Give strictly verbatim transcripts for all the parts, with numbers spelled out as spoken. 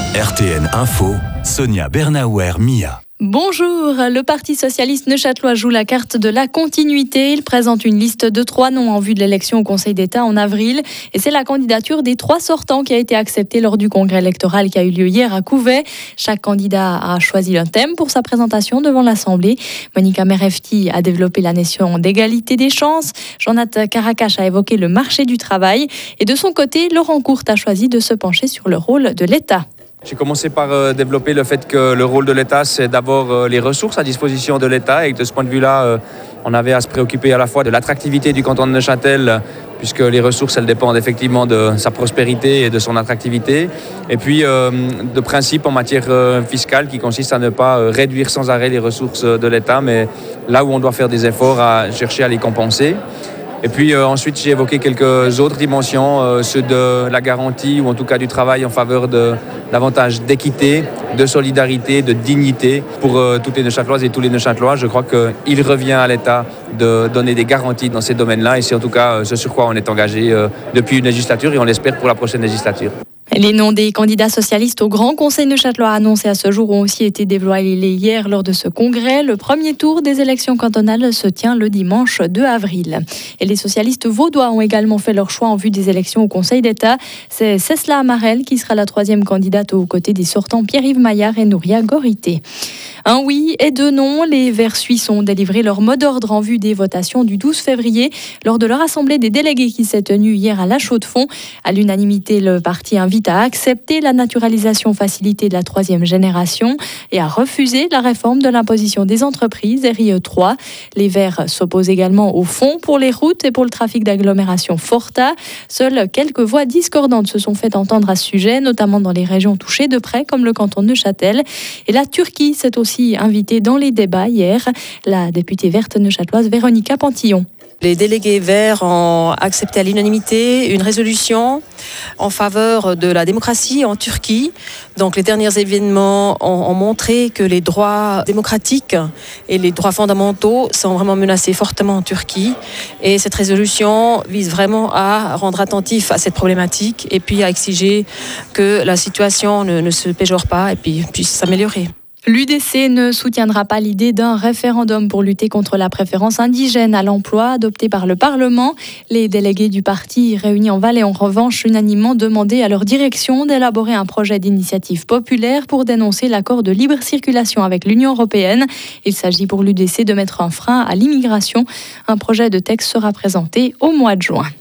R T N Info, Sonia Bernauer-Mia. Bonjour, le Parti socialiste neuchâtelois joue la carte de la continuité. Il présente une liste de trois noms en vue de l'élection au Conseil d'État en avril. Et c'est la candidature des trois sortants qui a été acceptée lors du congrès électoral qui a eu lieu hier à Couvet. Chaque candidat a choisi un thème pour sa présentation devant l'Assemblée. Monica Merefti a développé la notion d'égalité des chances. Jonathan Caracache a évoqué le marché du travail. Et de son côté, Laurent Courte a choisi de se pencher sur le rôle de l'État. J'ai commencé par euh, développer le fait que le rôle de l'État, c'est d'abord euh, les ressources à disposition de l'État. Et de ce point de vue-là, euh, on avait à se préoccuper à la fois de l'attractivité du canton de Neuchâtel, puisque les ressources, elles dépendent effectivement de sa prospérité et de son attractivité. Et puis, euh, de principes en matière euh, fiscale qui consistent à ne pas euh, réduire sans arrêt les ressources de l'État, mais là où on doit faire des efforts, à chercher à les compenser. Et puis euh, ensuite, j'ai évoqué quelques autres dimensions, euh, ceux de la garantie ou en tout cas du travail en faveur de davantage d'équité, de solidarité, de dignité pour euh, toutes les Neuchâteloises et tous les Neuchâtelois. Je crois qu'il revient à l'État de donner des garanties dans ces domaines-là et c'est en tout cas euh, ce sur quoi on est engagé euh, depuis une législature et on l'espère pour la prochaine législature. Les noms des candidats socialistes au Grand Conseil neuchâtelois annoncés à ce jour ont aussi été dévoilés hier lors de ce congrès. Le premier tour des élections cantonales se tient le dimanche deux avril. Et les socialistes vaudois ont également fait leur choix en vue des élections au Conseil d'État. C'est Cécile Amarel qui sera la troisième candidate aux côtés des sortants Pierre-Yves Maillard et Nouria Gorité. Un oui et deux non, les Verts suisses ont délivré leur mot d'ordre en vue des votations du douze février lors de leur assemblée des délégués qui s'est tenue hier à La Chaux-de-Fonds. À l'unanimité, le parti invite à accepter la naturalisation facilitée de la troisième génération et à refuser la réforme de l'imposition des entreprises R I E trois. Les Verts s'opposent également au fonds pour les routes et pour le trafic d'agglomération Forta. Seules quelques voix discordantes se sont fait entendre à ce sujet, notamment dans les régions touchées de près comme le canton de Neuchâtel. Et la Turquie s'est aussi invitée dans les débats hier. La députée verte neuchâteloise Véronica Pantillon. Les délégués verts ont accepté à l'unanimité une résolution en faveur de la démocratie en Turquie. Donc les derniers événements ont, ont montré que les droits démocratiques et les droits fondamentaux sont vraiment menacés fortement en Turquie. Et cette résolution vise vraiment à rendre attentif à cette problématique et puis à exiger que la situation ne, ne se péjore pas et puis puisse s'améliorer. L'U D C ne soutiendra pas l'idée d'un référendum pour lutter contre la préférence indigène à l'emploi adoptée par le Parlement. Les délégués du parti réunis en Valais ont en revanche unanimement demandé à leur direction d'élaborer un projet d'initiative populaire pour dénoncer l'accord de libre circulation avec l'Union européenne. Il s'agit pour l'U D C de mettre un frein à l'immigration. Un projet de texte sera présenté au mois de juin.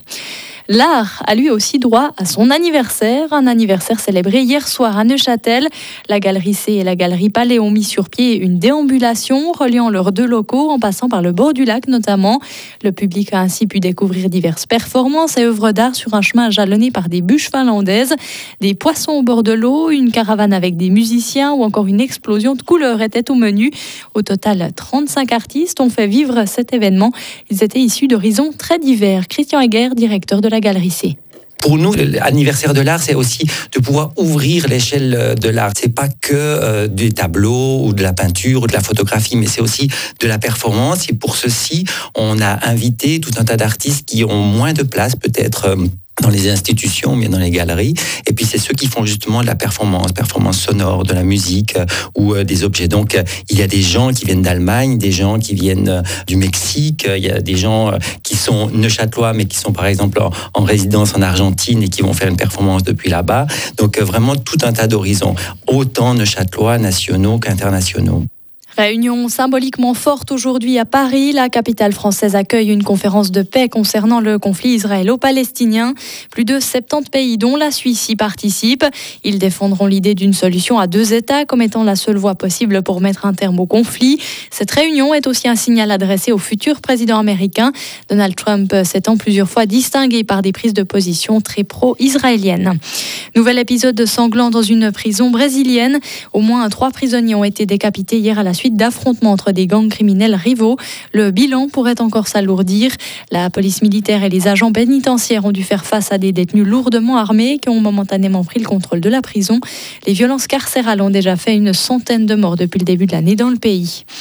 L'art a lui aussi droit à son anniversaire, un anniversaire célébré hier soir à Neuchâtel. La Galerie C et la Galerie Palais ont mis sur pied une déambulation reliant leurs deux locaux en passant par le bord du lac notamment. Le public a ainsi pu découvrir diverses performances et œuvres d'art sur un chemin jalonné par des bûches finlandaises, des poissons au bord de l'eau, une caravane avec des musiciens ou encore une explosion de couleurs était au menu. Au total, trente-cinq artistes ont fait vivre cet événement. Ils étaient issus d'horizons très divers. Christian Heger, directeur de la Galerie C. Pour nous, l'anniversaire de l'art, c'est aussi de pouvoir ouvrir l'échelle de l'art. C'est pas que euh, des tableaux ou de la peinture ou de la photographie, mais c'est aussi de la performance. Et pour ceci, on a invité tout un tas d'artistes qui ont moins de place, peut-être. Euh, dans les institutions, mais dans les galeries. Et puis, c'est ceux qui font justement de la performance, performance sonore, de la musique euh, ou euh, des objets. Donc, euh, il y a des gens qui viennent d'Allemagne, des gens qui viennent euh, du Mexique, euh, il y a des gens euh, qui sont neuchâtelois, mais qui sont, par exemple, en, en résidence en Argentine et qui vont faire une performance depuis là-bas. Donc, euh, vraiment tout un tas d'horizons, autant neuchâtelois, nationaux qu'internationaux. Réunion symboliquement forte aujourd'hui à Paris. La capitale française accueille une conférence de paix concernant le conflit israélo-palestinien. Plus de soixante-dix pays, dont la Suisse, y participent. Ils défendront l'idée d'une solution à deux États comme étant la seule voie possible pour mettre un terme au conflit. Cette réunion est aussi un signal adressé au futur président américain. Donald Trump s'étant plusieurs fois distingué par des prises de position très pro-israéliennes. Nouvel épisode sanglant dans une prison brésilienne. Au moins trois prisonniers ont été décapités hier à la suite d'affrontements entre des gangs criminels rivaux. Le bilan pourrait encore s'alourdir. La police militaire et les agents pénitentiaires ont dû faire face à des détenus lourdement armés qui ont momentanément pris le contrôle de la prison. Les violences carcérales ont déjà fait une centaine de morts depuis le début de l'année dans le pays.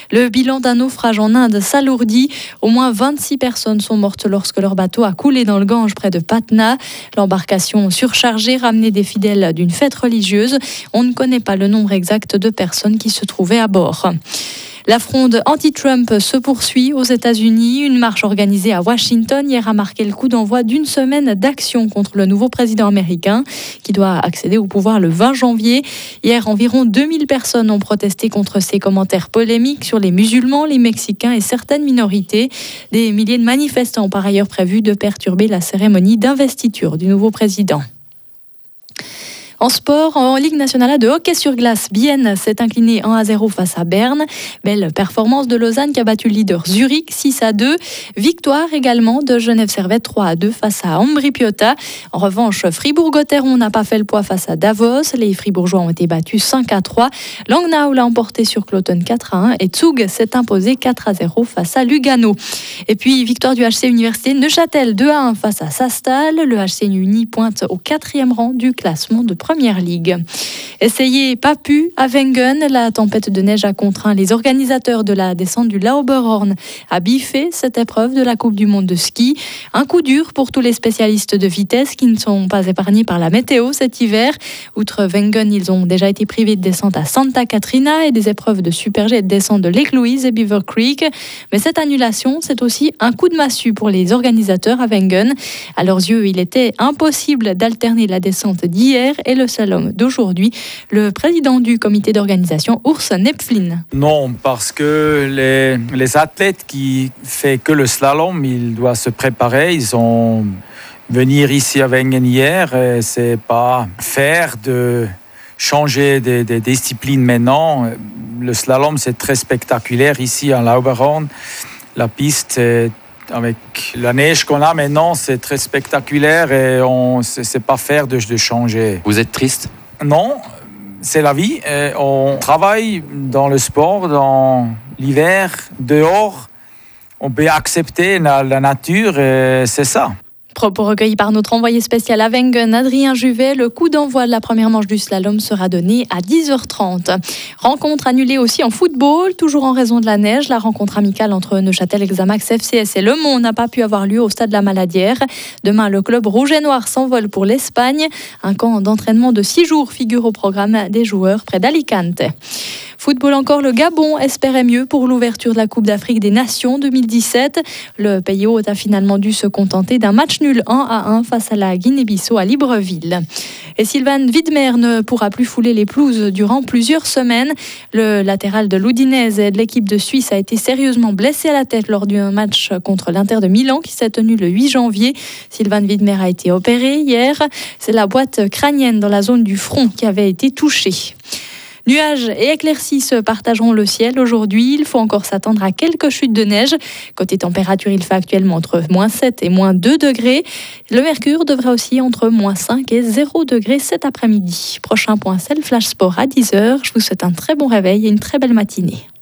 Le bilan d'un naufrage en Inde s'alourdit. Au moins vingt-six personnes sont mortes lorsque leur bateau a coulé dans le Gange près de Patna. L'embarcation surchargée ramenait des fidèles d'une fête religieuse. On ne connaît pas le nombre exact de personnes qui se trouvaient à bord. La fronde anti-Trump se poursuit aux États-Unis. Une marche organisée à Washington hier a marqué le coup d'envoi d'une semaine d'action contre le nouveau président américain qui doit accéder au pouvoir le vingt janvier. Hier, environ deux mille personnes ont protesté contre ses commentaires polémiques sur les musulmans, les Mexicains et certaines minorités. Des milliers de manifestants ont par ailleurs prévu de perturber la cérémonie d'investiture du nouveau président. En sport, en Ligue nationale de hockey sur glace, Bienne s'est incliné un à zéro face à Berne. Belle performance de Lausanne qui a battu le leader Zurich six à deux. Victoire également de Genève Servette trois à deux face à Ambri Piotta. En revanche, Fribourg-Gotteron n'a pas fait le poids face à Davos. Les Fribourgeois ont été battus cinq à trois. Langnau l'a emporté sur Cloton quatre à un et Zug s'est imposé quatre à zéro face à Lugano. Et puis, victoire du H C Université Neuchâtel deux à un face à Sastal. Le H C Uni pointe au quatrième rang du classement de Première Ligue. Essayé, pas pu, à Wengen, la tempête de neige a contraint les organisateurs de la descente du Lauberhorn à biffer cette épreuve de la Coupe du Monde de ski. Un coup dur pour tous les spécialistes de vitesse qui ne sont pas épargnés par la météo cet hiver. Outre Wengen, ils ont déjà été privés de descente à Santa Catrina et des épreuves de super G et de descente de Lake Louise et Beaver Creek. Mais cette annulation, c'est aussi un coup de massue pour les organisateurs à Wengen. À leurs yeux, il était impossible d'alterner la descente d'hier et le slalom d'aujourd'hui. Le président du comité d'organisation, Urs Nepflin. Non, parce que les, les athlètes qui font que le slalom, ils doivent se préparer. Ils ont venir ici à Wengen hier. Et c'est pas faire de changer des, des disciplines maintenant. Le slalom, c'est très spectaculaire ici à Lauberhorn. La piste est avec la neige qu'on a maintenant, c'est très spectaculaire et on c'est, c'est pas faire de, de changer. Vous êtes triste ? Non, c'est la vie. Et on travaille dans le sport, dans l'hiver, dehors. On peut accepter la, la nature et c'est ça. Propos recueillis par notre envoyé spécial à Wengen, Adrien Juvet. Le coup d'envoi de la première manche du slalom sera donné à dix heures trente. Rencontre annulée aussi en football, toujours en raison de la neige. La rencontre amicale entre Neuchâtel, Xamax F C S et Le Mans n'a pas pu avoir lieu au stade de la Maladière. Demain, le club rouge et noir s'envole pour l'Espagne. Un camp d'entraînement de six jours figure au programme des joueurs près d'Alicante. Football encore, le Gabon espérait mieux pour l'ouverture de la Coupe d'Afrique des Nations deux mille dix-sept. Le pays hôte a finalement dû se contenter d'un match nul un à un face à la Guinée-Bissau à Libreville. Et Sylvain Widmer ne pourra plus fouler les pelouses durant plusieurs semaines. Le latéral de l'Udinese et de l'équipe de Suisse a été sérieusement blessé à la tête lors d'un match contre l'Inter de Milan qui s'est tenu le huit janvier. Sylvain Widmer a été opéré hier. C'est la boîte crânienne dans la zone du front qui avait été touchée. Nuages et éclaircies se partageront le ciel aujourd'hui. Il faut encore s'attendre à quelques chutes de neige. Côté température, il fait actuellement entre moins sept et moins deux degrés. Le mercure devrait aussi entre moins cinq et zéro degrés cet après-midi. Prochain point, c'est le Flash Sport à dix heures. Je vous souhaite un très bon réveil et une très belle matinée.